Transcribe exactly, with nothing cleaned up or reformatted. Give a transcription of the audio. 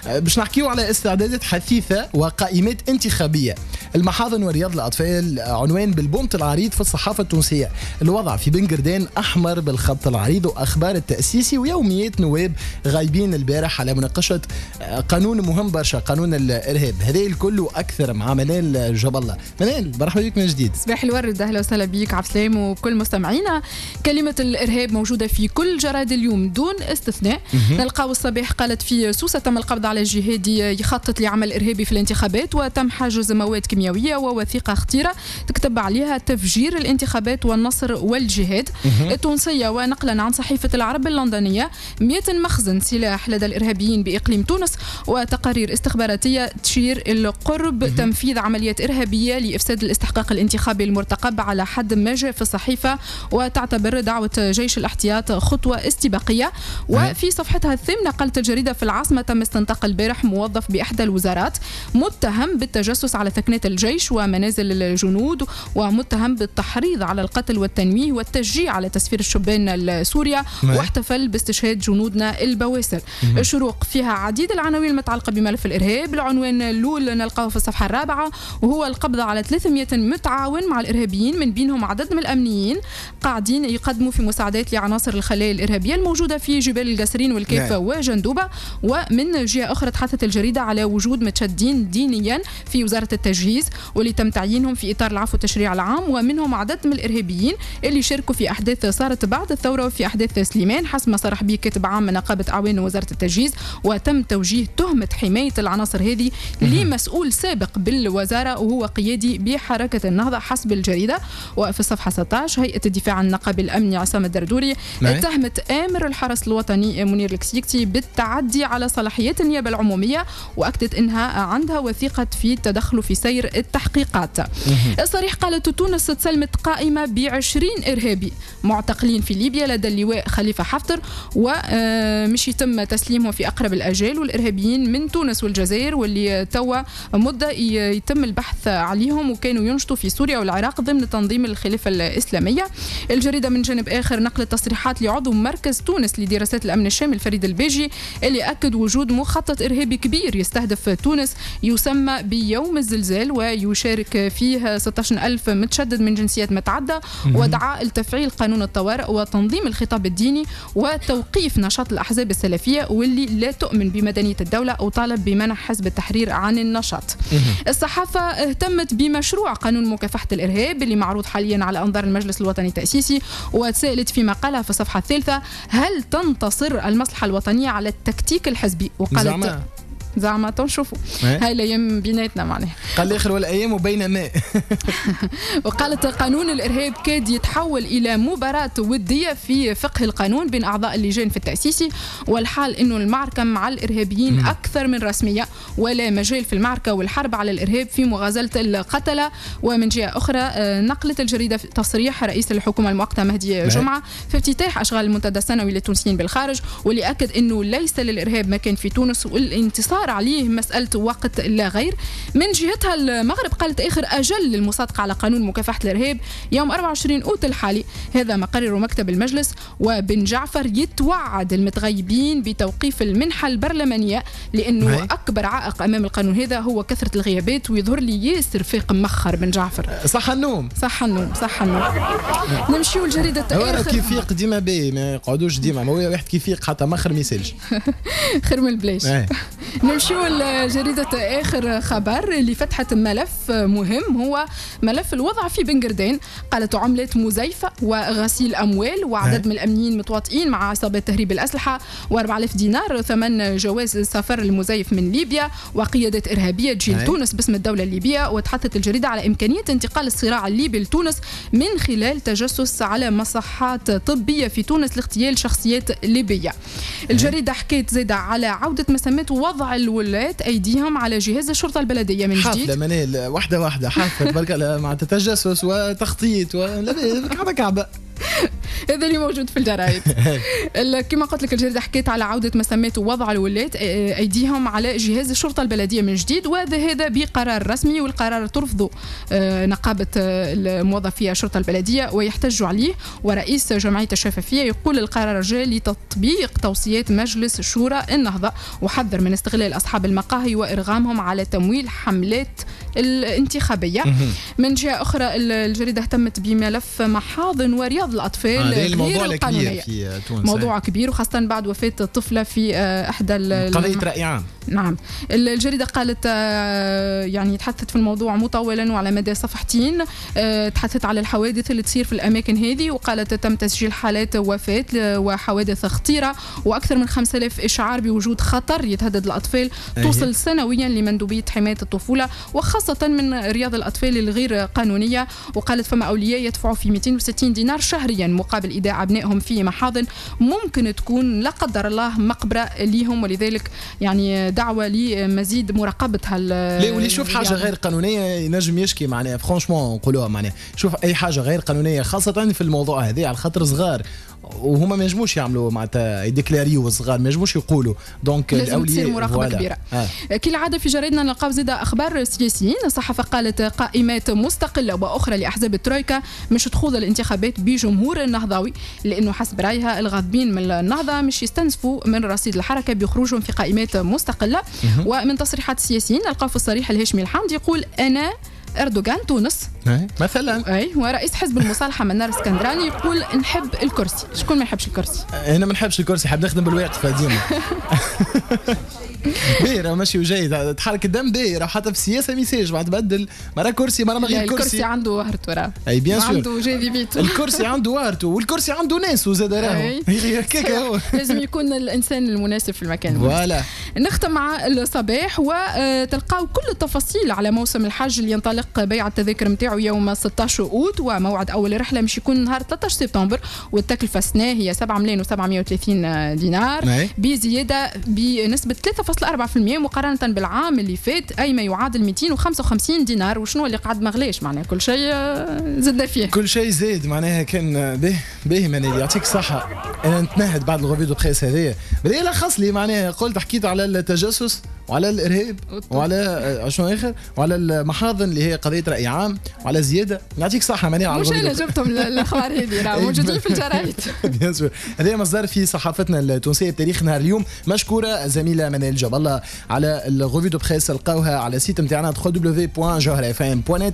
باش نحكيو على استعدادات حثيثة وقائمات انتخابية. المحاضن ورياض الأطفال عنوان بالبونت العريض في الصحافة التونسية. الوضع في بنقردان أحمر بالخط العريض، وأخبار التأسيسي ويوميات نواب غايبين البارح على مناقشة قانون مهم برشا، قانون الإرهاب. هذا الكل وأكثر مع منال جاب الله. منال مرحبا بك من جديد. صباح الورد، أهلا وسهلا بيك عبد السلام وكل مستمعينا. كلمة الإرهاب موجودة في كل جرائد اليوم دون استثناء. نلقاو الصباح قالت في سوسة تم القبض على جهادي يخطط لعمل إرهابي في الانتخابات، وتم حجز مواد كيميائية ووثيقة خطيرة تكتب عليها تفجير الانتخابات والنصر والجهاد. التونسية ونقلا عن صحيفة العرب اللندنية مئة مخزن سلاح لدى الإرهابيين بإقليم تونس، وتقارير استخباراتية تشير إلى قرب تنفيذ عمليات إرهابية لإفساد الاستحقاق الانتخابي المرتقب على حد ما جاء في الصحيفة، وتعتبر دعوة جيش الاحتياط خطوة استباقية. وفي صفحتها الثامنة قالت الجريدة في العاصمة تم استنطاق البارح موظف بإحدى الوزارات متهم بالتجسس على ثكنات الجيش ومنازل الجنود، ومتهم بالتحريض على القتل والتنويه والتشجيع على تسفير الشبان لسوريا، واحتفل باستشهاد جنودنا البواسل. الشروق فيها عديد العناوين المتعلقة بملف الإرهاب. العنوان الأول نلقاه في الصفحة الرابعة وهو القبض على ثلاثمئة متعاون مع الإرهابيين، من بينهم عدد من الأمنيين قاعدين يقدموا في مساعدات لعناصر الخلايا الإرهابية الموجودة في جبال القصرين والكيفة وجندوبة. ومن جهة أخرى تحدثت الجريدة على وجود متشدين دينيا في وزارة التجهيز واللي تم تعيينهم في إطار العفو التشريع العام، ومنهم عدد من الإرهابيين اللي شاركوا في أحداث صارت بعد الثورة وفي أحداث سليمان، حسب ما صرح به كاتب عام من نقابة أعوان وزارة التجهيز. وتم توجيه تهمة حماية العناصر هذه لمسؤول سابق بالوزارة وهو قيادي بحركة النهضة حسب الجريدة. وفي الصفحة ستة عشر هيئة الدفاع عن النقابي الأمني عصام الدردوري اتهمت آمر الحرس الوطني منير الكسيكتي بالتعدي على صلاحيات النيابة العمومية، وأكدت أنها عندها وثيقة في التدخل في سير التحقيقات. الصريح قالت تونس تسلمت قائمة بعشرين إرهابي معتقلين في ليبيا لدى اللواء خليفة حفتر، ومش يتم تسليمهم في أقرب الأجال. والإرهابيين من تونس والجزائر واللي توا مدة يتم البحث عليهم وكانوا ينشطوا في سوريا والعراق ضمن تنظيم الخلافة الإسلامية. الجريدة من جانب آخر نقلت تصريحات لعضو مركز تونس لدراسات الأمن الشامل فريد البيجي اللي أكد وجود مخطط إرهابي كبير يستهدف تونس يسمى بيوم الزلزال، ويشارك فيه ستة عشر ألف متشدد من جنسيات متعددة، ودعا لتفعيل قانون الطوارئ وتنظيم الخطاب الديني وتوقيف نشاط الأحزاب السلفية واللي لا تؤمن بمدنية الدولة، وطالب بمنع حزب التحرير عن النشاط. الصحافة اهتمت بمشروع قانون مكافحة الإرهاب اللي معروض حاليا على أنظار المجلس الوطني التأسيسي، وتساءلت في مقالها في الصفحة الثالثة هل تنتصر المصلحة الوطنية على التكتيك الحزبي؟ وقالت زعما تنشوفوا هاي الايام بيناتنا معناها قال الاخر والايام وبين ماء. وقالت قانون الارهاب كاد يتحول الى مباراه وديه في فقه القانون بين اعضاء اللجان في التاسيسي، والحال انه المعركه مع الارهابيين اكثر من رسميه، ولا مجال في المعركه والحرب على الارهاب في مغازله القتله. ومن جهه اخرى نقلت الجريده تصريح رئيس الحكومه المؤقته مهدي جمعه في افتتاح اشغال المنتدى السنوي للتونسيين بالخارج، واللي اكد انه ليس للارهاب مكان في تونس والانتصار عليه مسألة وقت لا غير. من جهتها المغرب قالت آخر أجل للمصادقة على قانون مكافحة الإرهاب يوم أربعة وعشرين أوت الحالي، هذا ما قرر مكتب المجلس. وبن جعفر يتوعد المتغيبين بتوقيف المنحة البرلمانية لأنه أكبر عائق أمام القانون هذا هو كثرة الغيابات، ويظهر لي ياسر فاق مخر بن جعفر. صح النوم صح النوم صح النوم. نمشيو لجريدة آخر. كيف يفيق ديما باهي ما يقعدوش ديما، ما هو واحد كيف يفيق حتى مخر ما يسالش. خير من البلاش. نمشيو لجريدة آخر خبر اللي فتحت ملف مهم هو ملف الوضع في بنقردان. قالت عملات مزيفة وغسيل أموال، وعدد من الأمنيين متواطئين مع عصابات تهريب الأسلحة، وأربعة آلاف دينار ثمن جواز السفر المزيف من ليبيا، وقيادة إرهابية تجي لتونس باسم الدولة الليبية. وتحدثت الجريدة على إمكانية انتقال الصراع الليبي لتونس من خلال تجسس على مصحات طبية في تونس لاغتيال شخصيات ليبية. الجريدة حكيت زيادة على عودة مسمات وضع الولاة أيديهم على جهاز الشرطة البلدية من جديد. حافلة منال واحدة واحدة حافلة تبارك الله مع تجسس وتخطيط ولا كعبة كعبة. هذا اللي موجود في الجرايد. كما قلت لك الجريدة حكيت على عودة مسمات ووضع الولاة أيديهم على جهاز الشرطة البلدية من جديد، وهذا بقرار رسمي، والقرار ترفضه نقابة الموظفي الشرطة البلدية ويحتج عليه. ورئيس جمعية الشفافية يقول القرار جاء لتطبيق توصيات مجلس شورى النهضة، وحذر من استغلال أصحاب المقاهي وإرغامهم على تمويل حملات الانتخابية. من جهة أخرى الجريدة اهتمت بملف محاضن ورياض الأطفال غير القانونية. في تونس موضوع كبير، وخاصة بعد وفاة طفلة في إحدى قضية رأي عام. نعم. الجريدة قالت يعني تحدثت في الموضوع مطولا وعلى مدى صفحتين، تحدثت على الحوادث اللي تصير في الأماكن هذه، وقالت تم تسجيل حالات وفاة وحوادث خطيرة، وأكثر من خمسة آلاف إشعار بوجود خطر يتهدد الأطفال توصل سنويا لمندوبية حماية الطفولة، وخاصة من رياض الأطفال الغير قانونية. وقالت فما أولياء يدفعوا في مئتين وستين دينار شهريا مقابل إيداع أبنائهم في محاضن ممكن تكون لا قدر الله مقبرة ليهم، ولذلك يعني دعوة لمزيد مراقبتها. لا واللي يشوف حاجة غير قانونية ينجم يشكي معناها فرانشمون نقولوها معناها شوف أي حاجة غير قانونية خاصة في الموضوع هذا على خاطر صغار وهما ما ينجموش يعملوا معناتها يديكلاريو صغار ما ينجموش يقولوا دونك لازم تصير مراقبه كبيره. آه. كالعاده في جريدنا نلقاو زاده اخبار سياسيين. الصحافه قالت قائمات مستقله واخرى لاحزاب الترويكا مش تخوض الانتخابات بجمهور النهضوي، لانه حسب رايها الغاضبين من النهضه مش يستنزفوا من رصيد الحركه بخروجهم في قائمات مستقله. ومن تصريحات السياسيين نلقاو في الصريح الهاشمي الحمدي يقول انا أردوغان تونس مثلا. اي ورئيس حزب المصالحه منار اسكندراني يقول نحب الكرسي. شكون ما يحبش الكرسي؟ انا ما نحبش الكرسي، حاب نخدم بالواقفه ديما. باهي ماشي وجاي تحرك الدم باهي حتى في السياسه ميساج بعد تبدل مرة كرسي مرة ما غير كرسي. الكرسي عنده وهرته راه اي بيان سور عنده جاذبيته. الكرسي عنده وهرته والكرسي عنده ناس وزاد راهو هكاك هو لازم يكون الانسان المناسب في المكان. فوالا. نختم مع الصباح وتلقاو كل التفاصيل على موسم الحج اللي ينطلق بيع التذاكر نتاعو يوم ستة عشر أوت، وموعد اول رحله مش يكون نهار ثلاثة عشر سبتمبر، والتكلفه السنه هي سبعة ملايين وسبعمائة وثلاثين دينار بزياده بنسبه ثلاثة فاصلة أربعة بالمئة مقارنه بالعام اللي فات، اي ما يعادل مئتين وخمسة وخمسين دينار. وشنو اللي قاعد مغليش معناها كل شيء زاد فيه، كل شيء زاد معناها كان به به منال يعطيك الصحه. انا نتنهد بعد الغوفي دو بريس هذايا بدي لخص لي معناها قلت حكيت على التجسس وعلى الارهاب وعلى شنو اخر وعلى المحاضن اللي هي قضيه راي عام وعلى زياده. يعطيك صحه منال على مش انا جبتهم الاخبار هذه راه موجودين في الجرايد. بيان سور هذا مصدر في صحافتنا التونسيه بتاريخ نهار اليوم. مشكوره زميله منال جاب الله على الغوفي دو بريس، لقاوها على السيت نتاعنا دبليو دبليو دبليو بوان جوهر اف ام بوان